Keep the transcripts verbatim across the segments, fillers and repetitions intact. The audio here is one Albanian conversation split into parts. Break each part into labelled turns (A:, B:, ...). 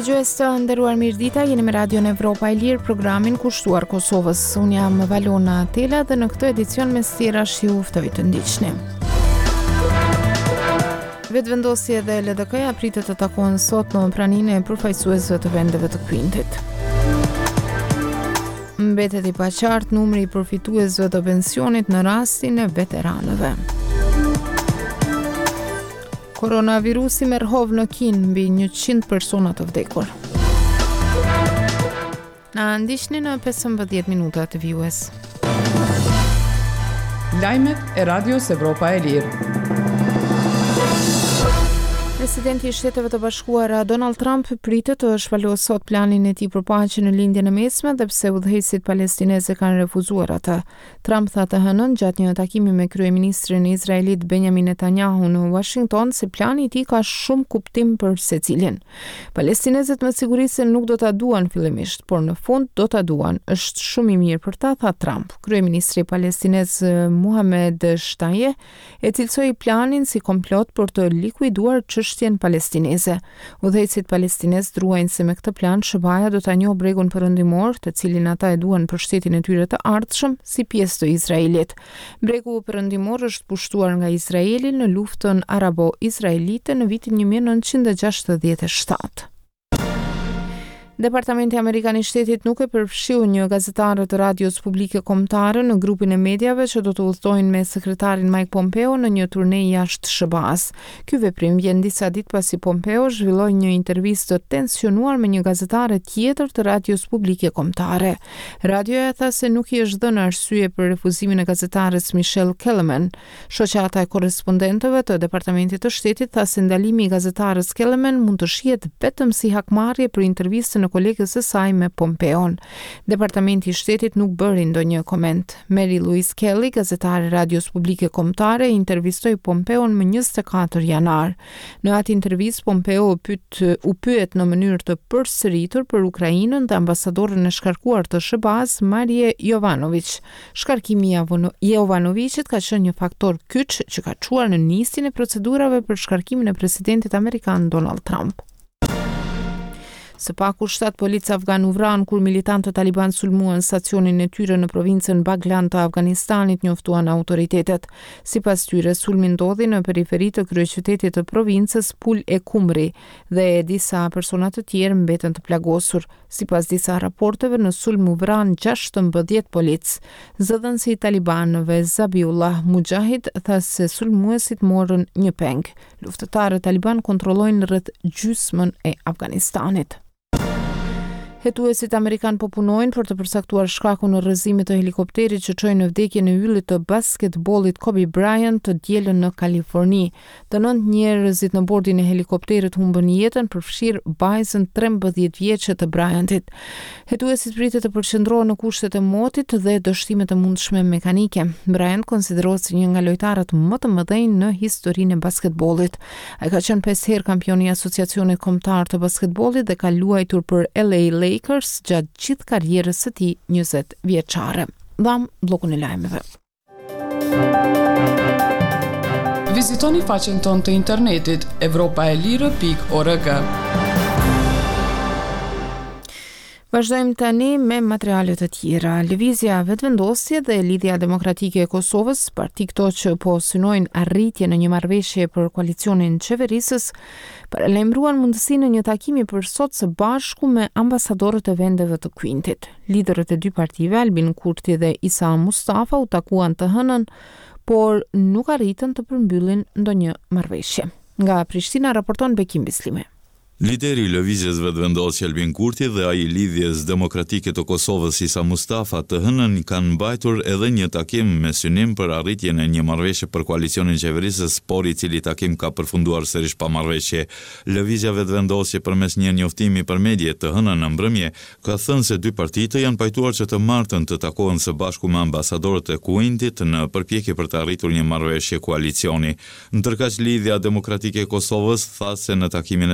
A: Dëgjues të nderuar mirëdita, jeni me Radion Evropa e Lirë, programin kushtuar Kosovës. Unë jam Valona Atela dhe në këtë edicion me stira shiu ftoj të ndiqni. Vetëvendosja dhe L D K-ja pritet të takohen sot në praninë e përfaqësuesve të vendeve të Kvintit. Mbetet i paqartë numri i përfituesve të pensionit në rastin e veteranëve. Koronavirusi merr hov në Kinë, mbi njëqind persona të vdekur. Na ndiqni në pesëmbëdhjetë minuta të vijues.
B: Lajmet e Radios Evropa e Lirë.
A: Presidenti i Shteteve të Bashkuara Donald Trump pritet të shpalojë sot planin e tij për paqe në lindjen e mesme, dhe pse udhëheqësit palestinezë kanë refuzuar atë. Trump tha të hënën gjatë një takimi me kryeministrin izraelit Benjamin Netanyahu në Washington se plani i tij ka shumë kuptim për secilin. Palestinezët me siguri se nuk do ta duan fillimisht, por në fund do ta duan. Është shumë i mirë për ta, tha Trump. Kryeministri palestinez Mohamed Shtayyeh e cilësoi planin si komplot për të likuiduar çështjen palestineze. Udhëheqësit palestinez druajnë se me këtë plan S B A-ja do ta njohë bregun perëndimor, të cilin ata e duan për shtetin e tyre të ardhshëm, si pjesë të Izraelit. Bregu perëndimor është pushtuar nga Izraeli në luftën arabo-izraelite në vitin një mijë e nëntëqind e gjashtëdhjetë e shtatë. Departamenti Amerikan i Shtetit nuk e përfshiu një gazetare të radios publike kombëtare në grupin e mediave që do të udhtojnë me sekretarin Mike Pompeo në një turne jashtë S B A-s. Ky veprim vjen disa ditë pasi Pompeo zhvilloi një intervistë të tensionuar me një gazetare tjetër të radios publike kombëtare. Radioja tha se nuk i është dhënë arsye për refuzimin e gazetares Michelle Kellerman. Shoqata e korrespondentëve të Departamentit të Shtetit tha se ndalimi i gazetares Kellerman mund të shihet vetëm si hakmarrje për intervistën në kolegës së saj me Pompeon. Departamenti i Shtetit nuk bëri ndonjë koment. Mary Louise Kelly, gazetare radios publike kombëtare, intervistoi Pompeon më njëzet e katër janar. Në atë intervistë Pompeo u pyet u pyet në mënyrë të përsëritur për Ukrainën dhe ambasadorën e shkarkuar të S B A-s Marije Jovanović. Shkarkimi i Jovanovićit ka qenë një faktor kyç që ka çuar në nisjen e procedurave për shkarkimin e presidentit amerikan Donald Trump. Së paku shtatë policë afgan u vran kur militantët taliban sulmuan stacionin e tyre në provincën Baglan të Afganistanit, njoftuan autoritetet. Sipas tyre, sulmi ndodhi në periferi të kryeqytetit të provincës Pul e Kumri dhe disa persona të tjerë mbeten të plagosur. Sipas disa raporteve, në sulm u vran gjashtëmbëdhjetë policë. Zëdhënësi i talibanëve Zabiullah Mujahid tha se sulmuesit morën një peng. Luftëtarët taliban kontrollojnë rreth gjysmën e Afganistanit. Hetuesit amerikan po punojnë për të përcaktuar shkakun e rrëzimit të helikopterit që çoi në vdekje në yllit të basketbollit Kobe Bryant të dielën në Kaliforni. Të nëntë njerëzit në bordin e helikopterit humbën jetën, përfshirë vajzën trembëdhjetë vjeçe të Bryantit. Hetuesit pritet të përqendrohen në kushtet e motit dhe dështimet e mundshme mekanike. Bryant konsiderohet si një nga lojtarët më të mëdhenj në historinë e basketbollit. Ai ka qenë pesë herë kampion i Asociacionit Kombëtar të Basketbollit dhe ka luajtur për L A Lakers gjatë gjithë karrierës së tij njëzet vjeçare. Dham bllokun e lajmeve.
B: Vizitoni faqen tonë të internetit evropaelire pikë org.
A: Vazhdojmë tani me materialet të tjera. Lëvizja Vetëvendosje dhe Lidhja Demokratike e Kosovës, parti këto që po synojnë arritje në një marrëveshje për koalicionin qeverisës, paralajmëruan mundësinë në një takimi për sot së bashku me ambasadorët e vendeve të Kvintit. Liderët e dy partive, Albin Kurti dhe Isa Mustafa, u takuan të hënën, por nuk arritën të përmbyllin ndonjë marrëveshje. Nga Prishtina raporton Bekim Bislimi.
C: Lideri i lëvizjes Vetëvendosje Albin Kurti dhe ai i Lidhjes Demokratike të Kosovës Isa Mustafa të hënën kanë mbajtur edhe një takim me synim për arritjen e një marrëveshje për koalicionin qeverisës, por i cili takim ka përfunduar sërish pa marrëveshje. Lëvizja Vetëvendosje përmes një njoftimi për medjet të hënën në mbrëmje ka thënë se dy partitë janë pajtuar që të martën të takohen së bashku me ambasadorët e Kuvendit në përpjekje për të arritur një marrëveshje koalicioni. Ndërkaq Lidhja Demokratike e Kosovës tha se në takimin e së hënës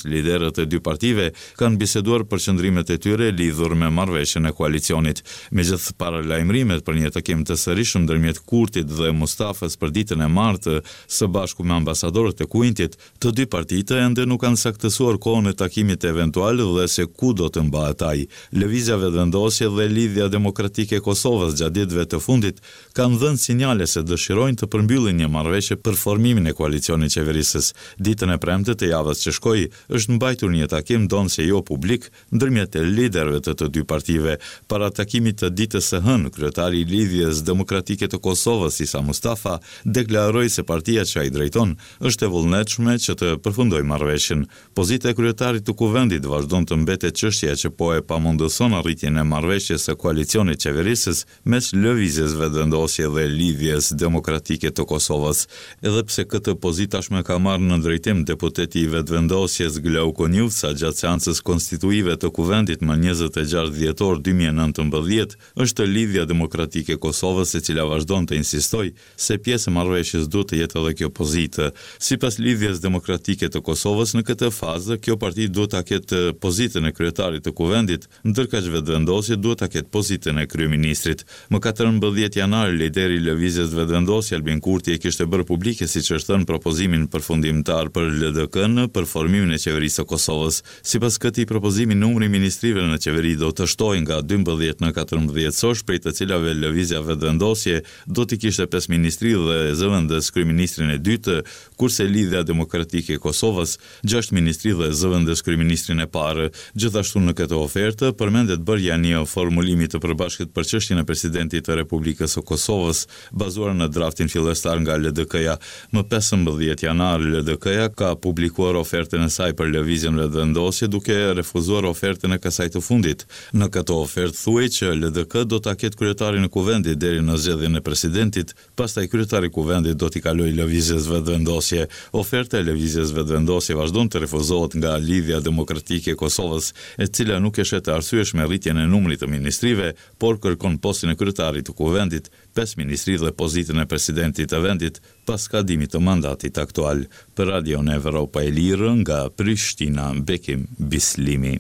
C: liderët e dy partive kanë biseduar për qëndrimet e tyre lidhur me marrëveshjen e koalicionit. Megjithë paralajmërimet për një takim të sërishëm ndërmjet Kurtit dhe Mustafës për ditën e martë së bashku me ambasadorët e Kuintit, të dy partitë ende nuk kanë saktësuar kohën e takimit eventual dhe se ku do të mbahet ai. Lëvizja Vetëvendosje dhe Lidhja Demokratike e Kosovës gjatë ditëve të fundit kanë dhënë sinjale se dëshirojnë të përmbyllin një marrëveshje për formimin e koalicionit qeverisës. Ditën e premte të javës që shkoi është mbajtur një takim donse jo publik ndërmjet liderëve të të dy partive. Para takimit të ditës së hënë, kryetari i Lidhjes Demokratike të Kosovës Isa Mustafa deklaroi se partia që ai drejton është e vullnetshme që të përfundojë marrëveshjen. Pozita e kryetarit të kuvendit vazhdon të mbetet çështja që po e pamundëson arritjen e marrëveshjes së koalicionit qeverisës mes Lëvizjes Vetëvendosje dhe Lidhjes Demokratike të Kosovës. Edhe pse këtë pozitë tashmë ka marrë në drejtim deputeti i Vetëvendosjes Glauko Njufca gjatë seancës konstituive të kuvendit më njëzet e gjashtë dhjetor dy mijë e nëntëmbëdhjetë, është Lidhja Demokratike e Kosovës e cila vazhdon të insistoj se pjesë e marrëveshjes duhet të jetë edhe kjo pozitë. Sipas Lidhjes Demokratike të Kosovës, në këtë fazë kjo parti duhet ta ketë pozitën e kryetarit të kuvendit, ndërkaq Vetëvendosja duhet ta ketë pozitën e kryeministrit. Më katërmbëdhjetë janar, lideri i Lëvizjes Vetëvendosje Albin Kurti e kishte bërë publike siç është thënë propozimin përfundimtar për L D K-n për formimin e qeverisë së Kosovës. Sipas këtij propozimi, numri i ministrive në qeveri do të shtojë nga dymbëdhjetë në katërmbëdhjetë sosh, prej të cilave Lëvizja Vetëvendosje do të kishte pesë ministri dhe zëvendës kryeministrin e dytë, kurse Lidhja Demokratike e Kosovës gjashtë ministri dhe zëvendës kryeministrin e parë. Gjithashtu në këtë ofertë përmendet bërja një formulimi të përbashkët për çështjen e presidentit të Republikës së Kosovës, bazuar në draftin fillestar nga L D K-ja. Më pesëmbëdhjetë janar L D K-ja ka publikuar ofertën e saj për Lëvizjen Vetëvendosje duke refuzuar ofertën e kësaj të fundit. Në këtë ofertë thuhej që L D K do ta ketë kryetarin e kuvendit deri në zgjedhjen e presidentit, pastaj kryetari i kuvendit do t'i kalojë Lëvizjes Vetëvendosje. Oferta e Lëvizjes Vetëvendosje vazhdon të refuzohet nga Lidhja Demokratike e Kosovës, e cila nuk e shet të arsyeshme rritjen e numrit të ministrive, por kërkon postin e kryetarit të kuvendit, pesë ministri dhe pozitën e presidentit të vendit pas kadimit të mandatit aktual. Për Radion Evropa e Lirë nga Prishtina, Bekim Bislimi.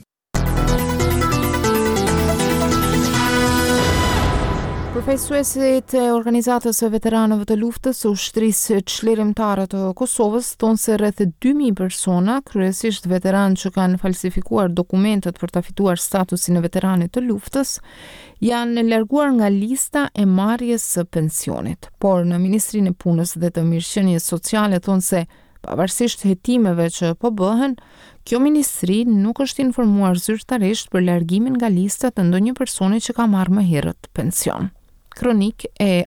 A: Përfaqësuesit e organizatës së veteranëve të luftës së ushtrisë çlirimtare të Kosovës thonë se rreth dy mijë persona, kryesisht veteranë që kanë falsifikuar dokumentet për ta fituar statusin e veteranit të luftës, janë larguar nga lista e marrjes së pensionit. Por në Ministrinë e Punës dhe të Mirëqenies Sociale thonë se pavarësisht hetimeve që po bëhen, kjo ministri nuk është informuar zyrtarisht për largimin nga lista të ndonjë personi që ka marrë më herët pension. Kronik e